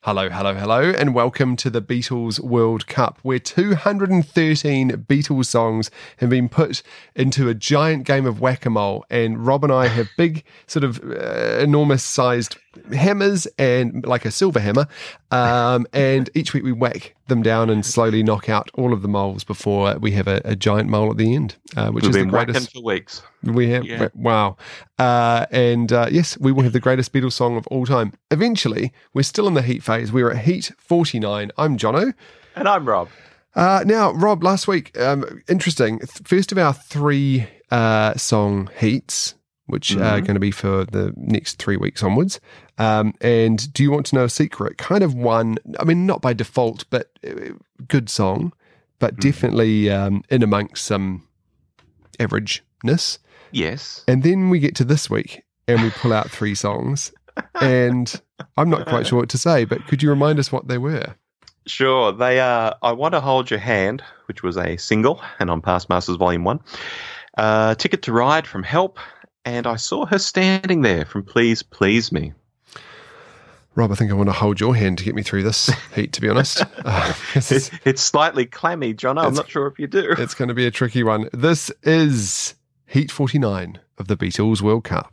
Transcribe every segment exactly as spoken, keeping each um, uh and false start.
Hello, hello, hello, and welcome to the Beatles World Cup, where two hundred thirteen Beatles songs have been put into a giant game of whack-a-mole, and Rob and I have big, sort of uh, enormous-sized hammers, and like a silver hammer, um, and each week we whack them down and slowly knock out all of the moles before we have a, a giant mole at the end, uh, which We've is been the greatest. whacking for weeks. We have, Yeah. wow. Uh, and uh, yes, we will have the greatest Beatles song of all time. Eventually, we're still in the heat phase. We're at heat forty-nine. I'm Jono. And I'm Rob. Uh, now, Rob, last week, um, interesting. First of our three uh, song heats, which mm-hmm. are going to be for the next three weeks onwards. Um, and do you want to know a secret? Kind of one, I mean, not by default, but uh, good song, but mm-hmm. definitely um, in amongst some averageness. Yes. And then we get to this week and we pull out three songs and I'm not quite sure what to say, but could you remind us what they were? Sure. They are I Want to Hold Your Hand, which was a single and on Past Masters Volume one. Uh, Ticket to Ride from Help, and I Saw Her Standing There from Please Please Me. Rob, I think I want to hold your hand to get me through this heat, to be honest. Uh, it's, it's slightly clammy, John. I'm not sure if you do. It's going to be a tricky one. This is Heat forty-nine of the Beatles World Cup.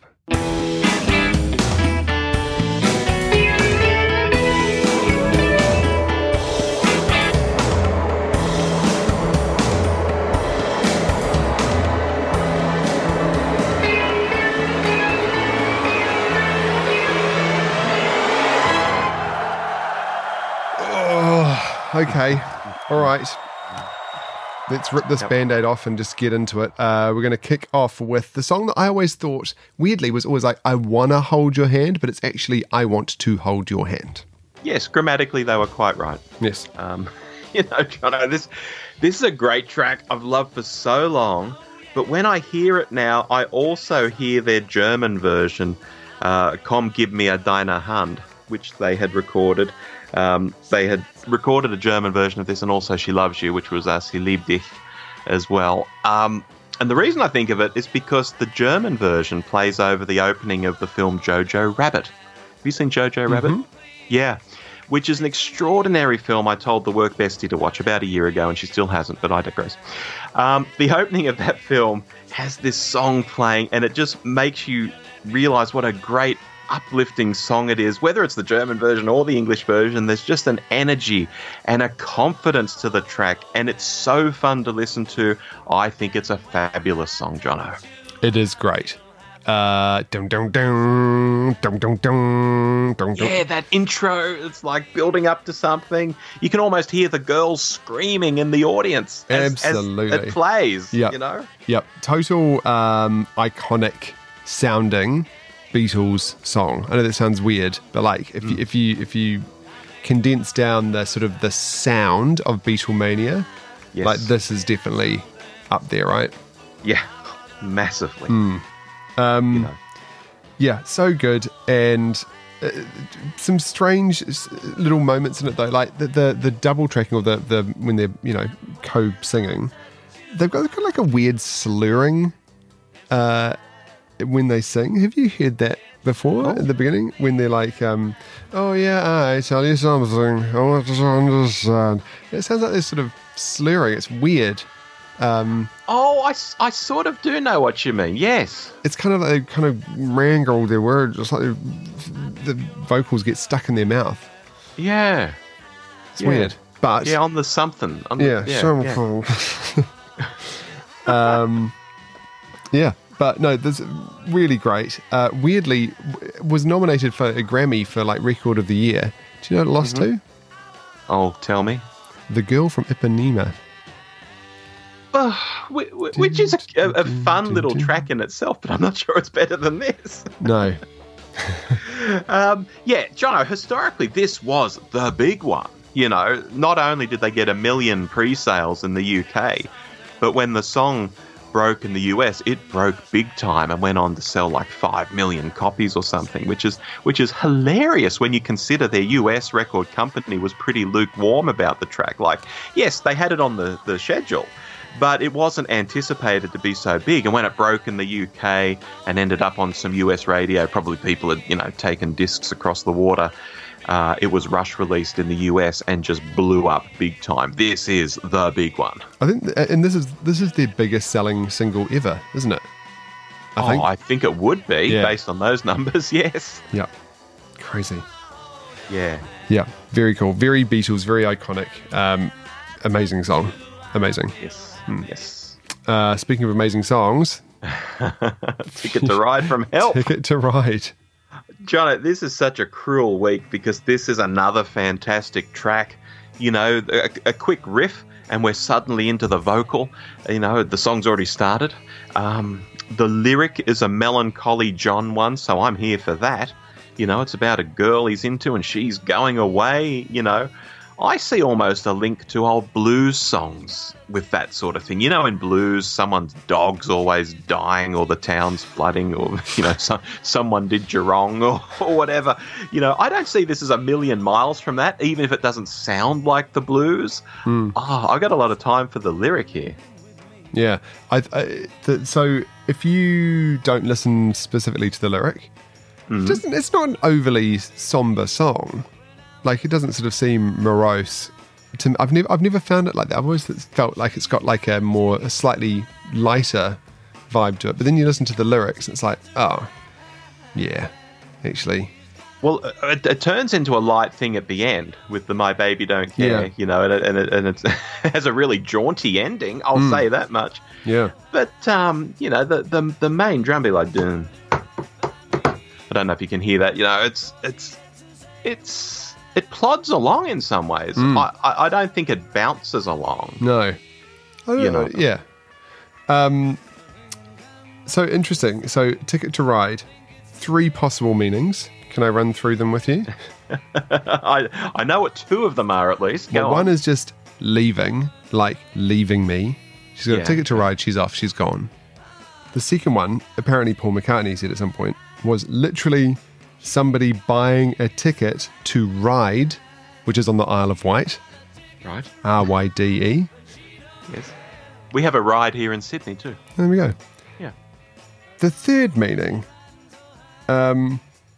Oh, okay. All right. Let's rip this yep. Band-Aid off and just get into it. Uh, we're going to kick off with the song that I always thought, weirdly, was always like, I want to hold your hand, but it's actually, I want to hold your hand. Yes, grammatically, they were quite right. Yes. Um, you know, Jono, this, this is a great track I've loved for so long, but when I hear it now, I also hear their German version, uh, Komm, gib mir deine Hand, which they had recorded. Um, they had recorded a German version of this, and also She Loves You, which was uh, Sie liebt dich as well. Um, and the reason I think of it is because the German version plays over the opening of the film Jojo Rabbit. Have you seen Jojo mm-hmm. Rabbit? Yeah. Which is an extraordinary film I told the work bestie to watch about a year ago, and she still hasn't, but I digress. Um, the opening of that film has this song playing, and it just makes you realise what a great uplifting song it is. Whether it's the German version or the English version, there's just an energy and a confidence to the track, and it's so fun to listen to. I think it's a fabulous song, Jono. It is great. Uh, dun, dun, dun, dun, dun, dun, dun, yeah, that intro, it's like building up to something. You can almost hear the girls screaming in the audience as, Absolutely. as it plays, yep. you know? Yep, total um, iconic sounding Beatles song. I know that sounds weird, but like if you, mm. if you if you condense down the sort of the sound of Beatlemania, yes. like this is definitely up there, right? Yeah, massively. Mm. Um, you know. Yeah, so good, and uh, some strange little moments in it though, like the the, the double tracking or the the when they're you know co-singing, they've got, they've got like a weird slurring. Uh, when they sing. Have you heard that before oh. at the beginning? When they're like, um, oh yeah, I tell you something, I want to understand. It sounds like they're sort of slurring. It's weird. Um, oh, I, I sort of do know what you mean, yes. It's kind of like they kind of wrangle their words, just like the vocals get stuck in their mouth. Yeah. It's yeah. weird. But yeah, on the something. On yeah, the, yeah, something. Yeah. um, yeah. But no, this is really great. Uh, weirdly, was nominated for a Grammy for like Record of the Year. Do you know what it lost mm-hmm. to? Oh, tell me. The Girl from Ipanema. Uh, which is a, a fun little track in itself, but I'm not sure it's better than this. No. um, yeah, Jono, historically, this was the big one. You know, not only did they get a million pre-sales in the U K, but when the song broke in the U S, it broke big time and went on to sell like five million copies or something, which is which is hilarious when you consider their U S record company was pretty lukewarm about the track. Like, yes, they had it on the, the schedule, but it wasn't anticipated to be so big. And when it broke in the U K and ended up on some U S radio, probably people had, you know, taken discs across the water. uh, it was rush released in the U S and just blew up big time. This is the big one. I think, and this is this is their biggest selling single ever, isn't it? I oh, think. I think it would be yeah. based on those numbers. Yes. Yeah. Crazy. Yeah. Yeah. Very cool. Very Beatles. Very iconic. Um, amazing song. Amazing. Yes. Hmm. Yes. Uh, speaking of amazing songs, Ticket to Ride from Help. Ticket to Ride. John, this is such a cruel week because this is another fantastic track. You know, a, a quick riff and we're suddenly into the vocal. You know, the song's already started. Um, the lyric is a melancholy John one, so I'm here for that. You know, it's about a girl he's into and she's going away, you know. I see almost a link to old blues songs with that sort of thing. You know, in blues, someone's dog's always dying or the town's flooding or, you know, some, someone did you wrong or, or whatever. You know, I don't see this as a million miles from that, even if it doesn't sound like the blues. Mm. Oh, I got a lot of time for the lyric here. Yeah. I, I, the, so if you don't listen specifically to the lyric, mm. it doesn't, it's not an overly somber song. Like, it doesn't sort of seem morose. To, I've never, I've never found it like that. I've always felt like it's got like a more, a slightly lighter vibe to it. But then you listen to the lyrics, and it's like, oh, yeah, actually. Well, it, it turns into a light thing at the end with the "My Baby Don't Care," yeah. you know, and it, and it, and it's, it has a really jaunty ending. I'll mm. say that much. Yeah. But um, you know, the the the main drum beat, like, dun, I don't know if you can hear that. You know, it's it's it's. It plods along in some ways. Mm. I, I, I don't think it bounces along. No. I don't you know. know. Yeah. Um, so interesting. So Ticket to Ride, three possible meanings. Can I run through them with you? I I know what two of them are at least. Go well, on. One is just leaving, like leaving me. She's got yeah. a ticket to ride, she's off, she's gone. The second one, apparently Paul McCartney said at some point, was literally somebody buying a ticket to ride, which is on the Isle of Wight. Right. R Y D E. Yes. We have a ride here in Sydney too. There we go. Yeah. The third meaning um,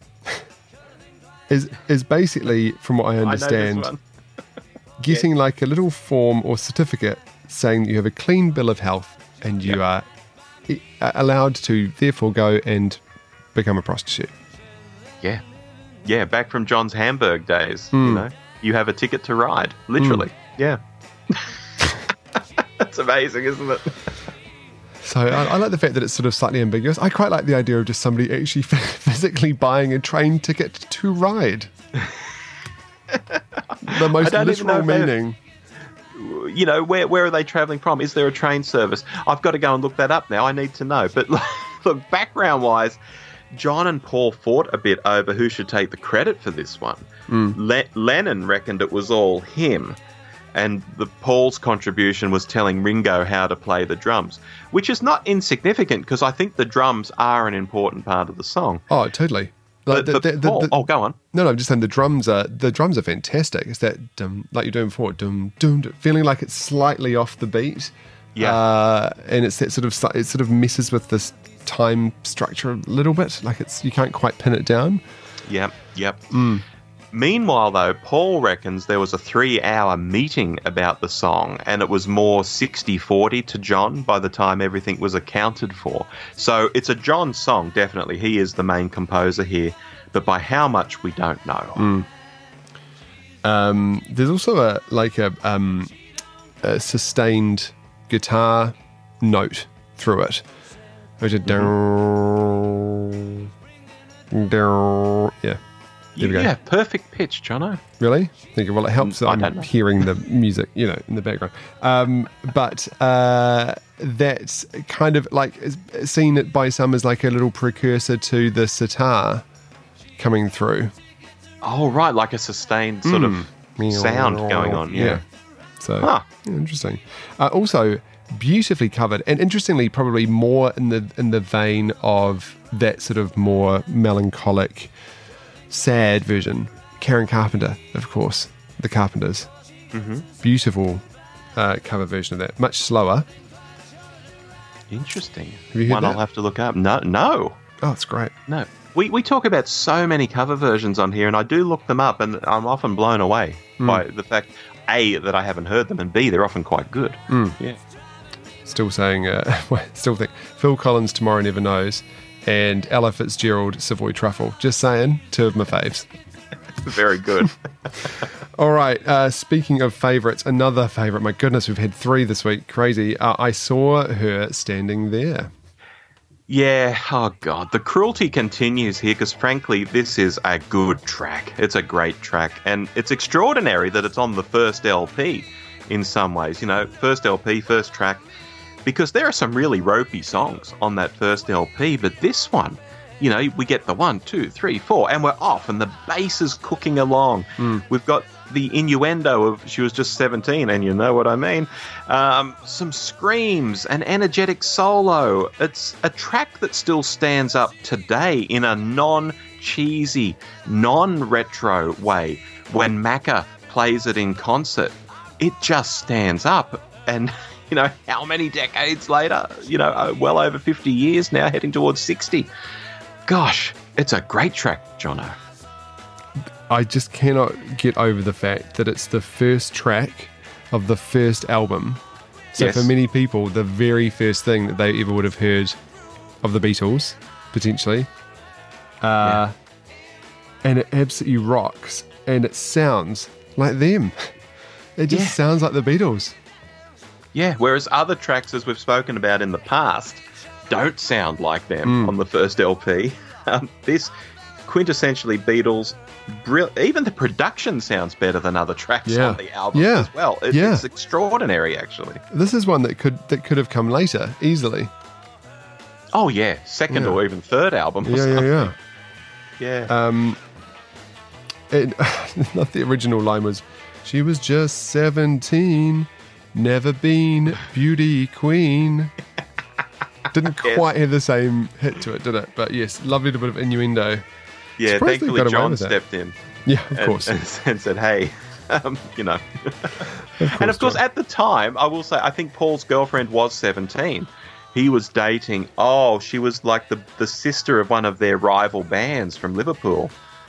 is is basically, from what I understand, I know this one. getting yeah. like a little form or certificate saying that you have a clean bill of health and you yep. are allowed to therefore go and become a prostitute. Yeah. Yeah, back from John's Hamburg days, mm. you know. You have a ticket to ride, literally. Mm. Yeah. That's amazing, isn't it? So I, I like the fact that it's sort of slightly ambiguous. I quite like the idea of just somebody actually physically buying a train ticket to ride. The most literal meaning. You know, where where are they travelling from? Is there a train service? I've got to go and look that up now. I need to know. But look, background-wise, John and Paul fought a bit over who should take the credit for this one. Mm. Le- Lennon reckoned it was all him, and the Paul's contribution was telling Ringo how to play the drums, which is not insignificant because I think the drums are an important part of the song. Oh, totally. Like the, the, the, Paul, the, oh, go on. No, no, I'm just saying the drums are the drums are fantastic. It's that dum, like you're doing before, dum, dum, dum, feeling like it's slightly off the beat. Yeah, uh, and it's that sort of it sort of messes with this time structure a little bit. Like it's you can't quite pin it down. Yep, yep. Mm. Meanwhile, though, Paul reckons there was a three-hour meeting about the song, and it was more sixty forty to John by the time everything was accounted for. So it's a John song, definitely. He is the main composer here, but by how much, we don't know. Mm. Um, there's also a like a, um, a sustained guitar note through it. Which is mm-hmm. down, yeah. You, you have perfect pitch, Jono. Really? Thank you. Well, it helps that I'm hearing the music, you know, in the background. Um, but uh, that's kind of like seen it by some as like a little precursor to the sitar coming through. Oh, right, like a sustained sort mm. of sound going on. Yeah. yeah. So huh. yeah, interesting. Uh, also, beautifully covered, and interestingly, probably more in the in the vein of that sort of more melancholic, sad version. Karen Carpenter, of course, the Carpenters. Mm-hmm. Beautiful uh, cover version of that. Much slower. Interesting. Have you heard One that? I'll have to look up. No, no. Oh, it's great. No. We we talk about so many cover versions on here, and I do look them up, and I'm often blown away mm. by the fact, A, that I haven't heard them, and B, they're often quite good. Mm. Yeah. Still saying, uh, still think Phil Collins, Tomorrow Never Knows, and Ella Fitzgerald, Savoy Truffle. Just saying, two of my faves. Very good. All right. Uh, speaking of favourites, another favourite. My goodness, we've had three this week. Crazy. Uh, I saw her standing there. Yeah. Oh, God. The cruelty continues here because, frankly, this is a good track. It's a great track. And it's extraordinary that it's on the first L P in some ways. You know, first L P, first track. Because there are some really ropey songs on that first L P. But this one, you know, we get the one, two, three, four, and we're off, and the bass is cooking along. Mm. We've got the innuendo of she was just seventeen, and you know what I mean. Um, some screams, an energetic solo. It's a track that still stands up today in a non-cheesy, non-retro way. When Macca plays it in concert, it just stands up. And, you know, how many decades later? You know, well over fifty years now, heading towards sixty. Gosh, it's a great track, Jono. I just cannot get over the fact that it's the first track of the first album. So yes. for many people, the very first thing that they ever would have heard of the Beatles, potentially. Uh, yeah. And it absolutely rocks. And it sounds like them. It just yeah. sounds like the Beatles. Yeah, whereas other tracks, as we've spoken about in the past, don't sound like them mm. on the first L P. Um, this quintessentially Beatles, brill- even the production sounds better than other tracks yeah. on the album yeah. as well. It, yeah. It's extraordinary, actually. This is one that could that could have come later, easily. Oh, yeah. Second yeah. or even third album or yeah, something. Yeah, yeah. Yeah. Um, it, not the original line was, she was just seventeen, never been beauty queen. Didn't yes. quite have the same hit to it, did it? But yes, lovely little bit of innuendo. Yeah, Surprised thankfully John stepped in. Yeah, of and, course. And, and said, hey, um, you know. Of course, and of course, John. at the time, I will say, I think Paul's girlfriend was seventeen. He was dating, oh, she was like the, the sister of one of their rival bands from Liverpool.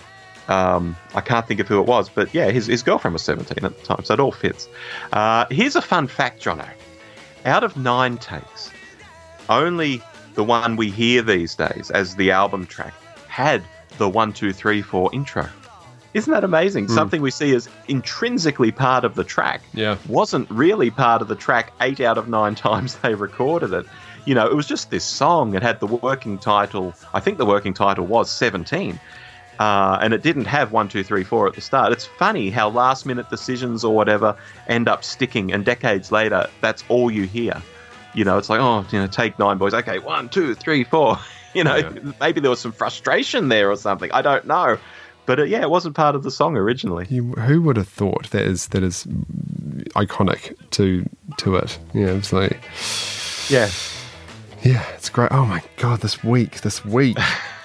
Um, I can't think of who it was, but yeah, his, his girlfriend was seventeen at the time, so it all fits. Uh, here's a fun fact, Jono. Out of nine takes, only the one we hear these days as the album track had the one, two, three, four intro. Isn't that amazing? Mm. Something we see as intrinsically part of the track yeah. wasn't really part of the track eight out of nine times they recorded it. You know, it was just this song. It had the working title. I think the working title was seventeen. Uh, and it didn't have one, two, three, four at the start. It's funny how last minute decisions or whatever end up sticking, and decades later, that's all you hear. You know, it's like, oh, you know, take nine, boys. Okay, one, two, three, four. You know, yeah. maybe there was some frustration there or something. I don't know. But, uh, yeah, it wasn't part of the song originally. You, who would have thought that is that is iconic to to it? Yeah, absolutely. Yeah. Yeah, it's great. Oh, my God, this week, this week.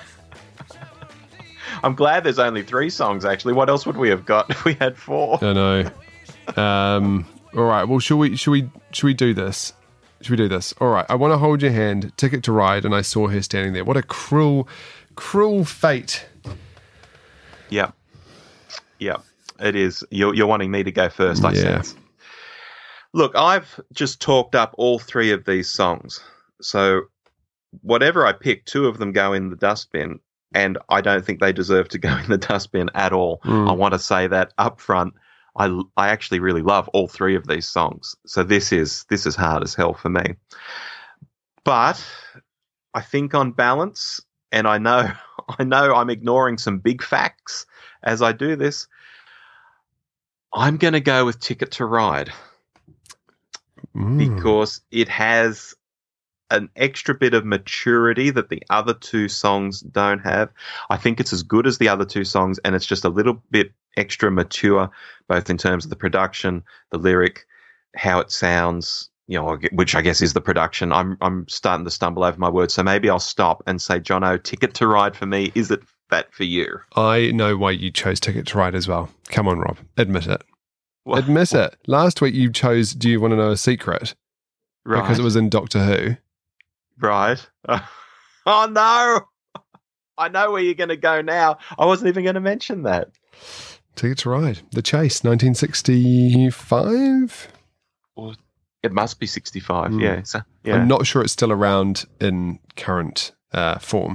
I'm glad there's only three songs, actually. What else would we have got if we had four? I know. Um, all right, well, should we, should we, should we do this? Should we do this? All right, I want to hold your hand, Ticket to Ride, and I saw her standing there. What a cruel, cruel fate. Yeah. Yeah, it is. You're, you're wanting me to go first, I yeah. sense. Look, I've just talked up all three of these songs. So whatever I pick, two of them go in the dustbin, and I don't think they deserve to go in the dustbin at all. Mm. I want to say that up front. I, I actually really love all three of these songs. So this is this is hard as hell for me. But I think on balance, and I know I know I'm ignoring some big facts as I do this, I'm going to go with Ticket to Ride. Mm. Because it has an extra bit of maturity that the other two songs don't have. I think it's as good as the other two songs, and it's just a little bit extra mature, both in terms of the production, the lyric, how it sounds, you know, which I guess is the production. I'm I'm starting to stumble over my words, so maybe I'll stop and say, Jono, Ticket to Ride for me. Is it that for you? I know why you chose Ticket to Ride as well. Come on, Rob. Admit it. What? Admit it. Last week you chose Do You Want to Know a Secret? Right. Because it was in Doctor Who. Right. Oh, no. I know where you're going to go now. I wasn't even going to mention that. Ticket to Ride, The Chase, nineteen sixty-five. Well, it must be sixty-five. Mm. Yeah, so, yeah. I'm not sure it's still around in current uh, form.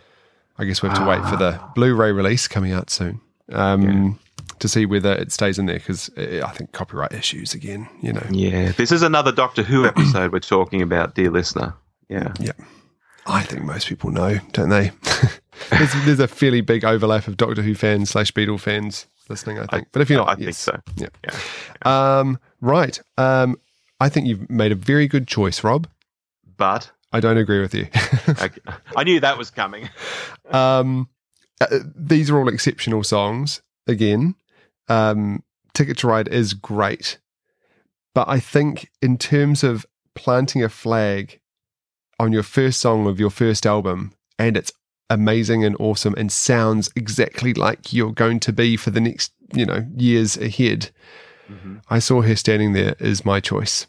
I guess we have to ah. wait for the Blu-ray release coming out soon um, yeah. to see whether it stays in there, because I think copyright issues again, you know. Yeah, this is another Doctor Who episode we're talking about, dear listener. Yeah. Yeah. I think most people know, don't they? there's, there's a fairly big overlap of Doctor Who fans slash Beatle fans listening, I think. I, but if you're not, I yes. think so. Yeah. yeah. yeah. Um, right. Um, I think you've made a very good choice, Rob. But? I don't agree with you. Okay. I knew that was coming. um, uh, these are all exceptional songs. Again, um, Ticket to Ride is great. But I think in terms of planting a flag on your first song of your first album, and it's amazing and awesome and sounds exactly like you're going to be for the next, you know, years ahead, mm-hmm. I Saw Her Standing There is my choice.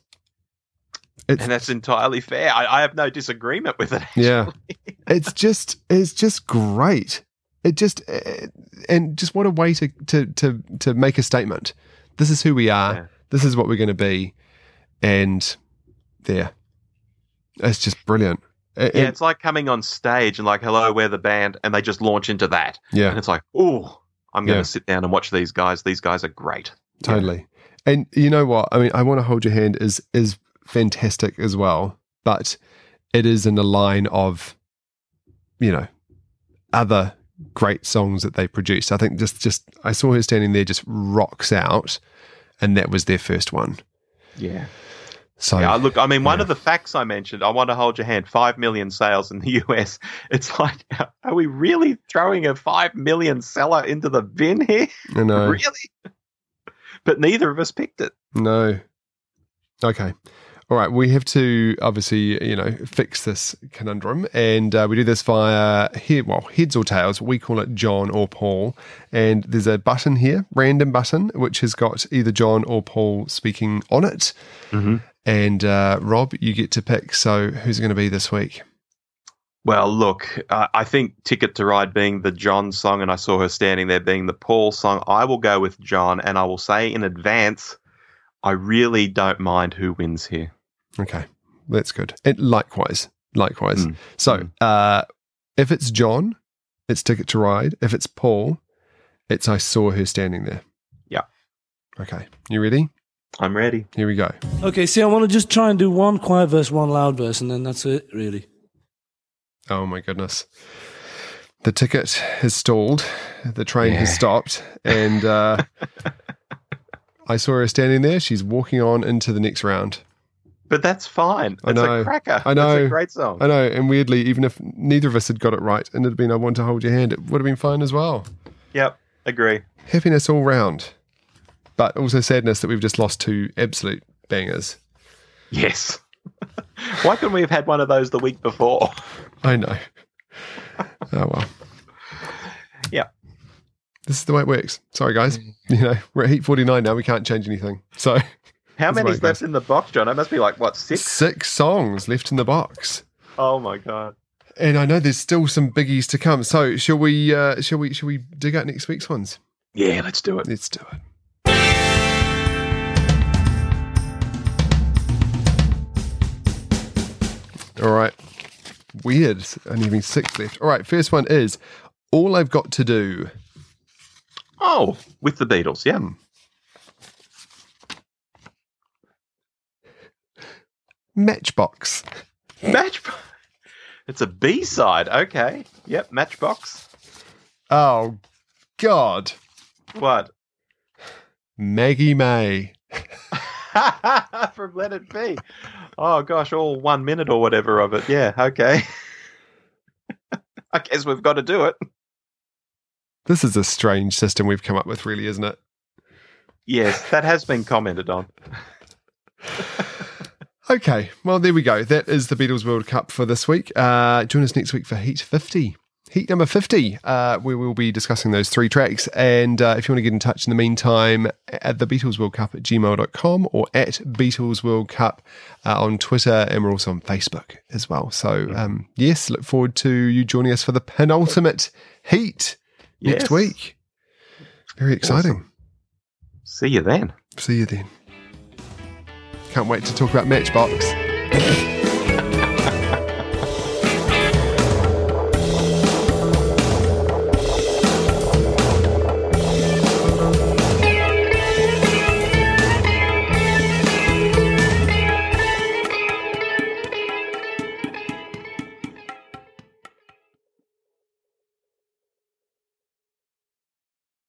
It's, and that's entirely fair. I, I have no disagreement with it. Actually. Yeah, it's just it's just great. It just and just what a way to to to to make a statement. This is who we are. Yeah. This is what we're going to be, and there, it's just brilliant. Yeah, it, it's like coming on stage and like, hello, we're the band, and they just launch into that. Yeah, and it's like, oh, I'm going to yeah. sit down and watch these guys. These guys are great. Totally. Yeah. And you know what? I mean, I Want to Hold Your Hand is is. fantastic as well, but it is in the line of, you know, other great songs that they produced. I think just just I Saw Her Standing There just rocks out, and that was their first one. Yeah. So yeah, look, I mean, one yeah. of the facts I mentioned, I Want to Hold Your Hand, five million sales in the U S. It's like, are we really throwing a five million seller into the bin here? I know. Really? But neither of us picked it. No. Okay. All right, we have to obviously, you know, fix this conundrum, and uh, we do this via head, well, heads or tails. We call it John or Paul, and there's a button here, random button, which has got either John or Paul speaking on it. Mm-hmm. And uh, Rob, you get to pick. So, who's it going to be this week? Well, look, uh, I think Ticket to Ride being the John song, and I Saw Her Standing There being the Paul song. I will go with John, and I will say in advance, I really don't mind who wins here. Okay, that's good. And likewise, likewise. Mm. So, mm. Uh, if it's John, it's Ticket to Ride. If it's Paul, it's I Saw Her Standing There. Yeah. Okay, you ready? I'm ready. Here we go. Okay, see, I want to just try and do one quiet verse, one loud verse, and then that's it, really. Oh my goodness. The ticket has stalled. The train yeah. has stopped. And uh, I saw her standing there. She's walking on into the next round. But that's fine. I It's know. a cracker. I know. It's a great song. I know. And weirdly, even if neither of us had got it right and it had been I Want to Hold Your Hand, it would have been fine as well. Yep. Agree. Happiness all round. But also sadness that we've just lost two absolute bangers. Yes. Why couldn't we have had one of those the week before? I know. Oh, well. Yeah. This is the way it works. Sorry, guys. You know, we're at Heat forty-nine now. We can't change anything. So, how many's left in the box, John? It must be like, what, six? Six songs left in the box. Oh, my God. And I know there's still some biggies to come. So, shall we, uh, shall we, shall we dig out next week's ones? Yeah, let's do it. Let's do it. All right. Weird. Only having six left. All right. First one is All I've Got to Do. Oh, with the Beatles. Yeah. Hmm. Matchbox. Matchbox. It's a B-side. Okay. Yep. Matchbox. Oh, God. What? Maggie May. From Let It Be. Oh, gosh, all one minute or whatever of it. Yeah, okay. I guess we've got to do it. This is a strange system we've come up with, really, isn't it? Yes, that has been commented on. Okay, well, there we go. That is the Beatles World Cup for this week. Uh, join us next week for Heat fifty. Heat number fifty, uh, we will be discussing those three tracks. And uh, if you want to get in touch in the meantime, at the Beatles World Cup at gmail dot com or at Beatles World Cup uh, on Twitter, and we're also on Facebook as well. So, um, yes, look forward to you joining us for the penultimate Heat next Yes. week. Very exciting. Awesome. See you then. See you then. Can't wait to talk about Matchbox.